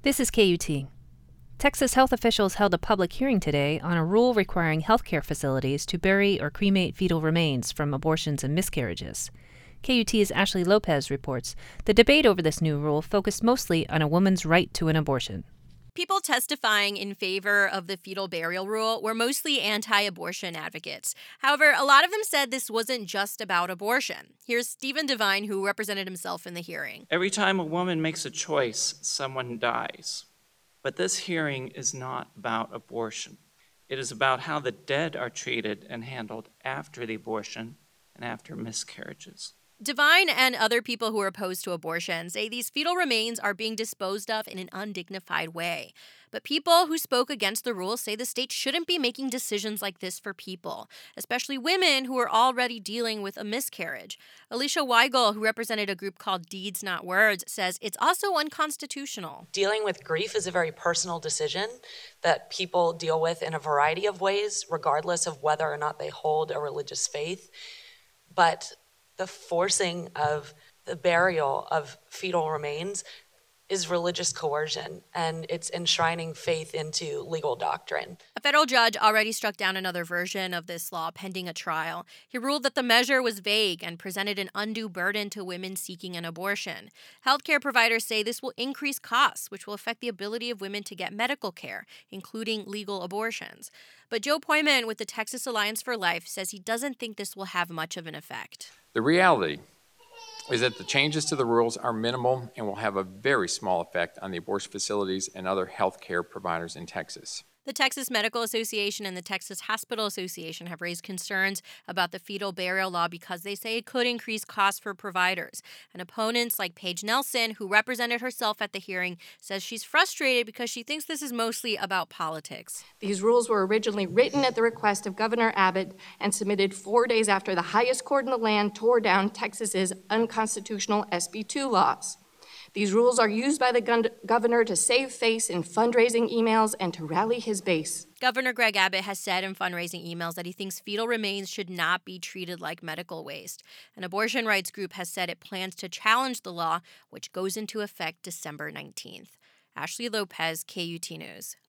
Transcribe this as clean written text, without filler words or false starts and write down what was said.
This is KUT. Texas health officials held a public hearing today on a rule requiring healthcare facilities to bury or cremate fetal remains from abortions and miscarriages. KUT's Ashley Lopez reports the debate over this new rule focused mostly on a woman's right to an abortion. People testifying in favor of the fetal burial rule were mostly anti-abortion advocates. However, a lot of them said this wasn't just about abortion. Here's Stephen Devine, who represented himself in the hearing. Every time a woman makes a choice, someone dies. But this hearing is not about abortion. It is about how the dead are treated and handled after the abortion and after miscarriages. Devine and other people who are opposed to abortion say these fetal remains are being disposed of in an undignified way. But people who spoke against the rule say the state shouldn't be making decisions like this for people, especially women who are already dealing with a miscarriage. Alicia Weigel, who represented a group called Deeds Not Words, says it's also unconstitutional. Dealing with grief is a very personal decision that people deal with in a variety of ways, regardless of whether or not they hold a religious faith. But the forcing of the burial of fetal remains is religious coercion, and it's enshrining faith into legal doctrine. A federal judge already struck down another version of this law pending a trial. He ruled that the measure was vague and presented an undue burden to women seeking an abortion. Healthcare providers say this will increase costs, which will affect the ability of women to get medical care, including legal abortions. But Joe Poyman with the Texas Alliance for Life says he doesn't think this will have much of an effect. The reality is that the changes to the rules are minimal and will have a very small effect on the abortion facilities and other health care providers in Texas. The Texas Medical Association and the Texas Hospital Association have raised concerns about the fetal burial law because they say it could increase costs for providers. And opponents like Paige Nelson, who represented herself at the hearing, says she's frustrated because she thinks this is mostly about politics. These rules were originally written at the request of Governor Abbott and submitted 4 days after the highest court in the land tore down Texas's unconstitutional SB 2 laws. These rules are used by the governor to save face in fundraising emails and to rally his base. Governor Greg Abbott has said in fundraising emails that he thinks fetal remains should not be treated like medical waste. An abortion rights group has said it plans to challenge the law, which goes into effect December 19th. Ashley Lopez, KUT News.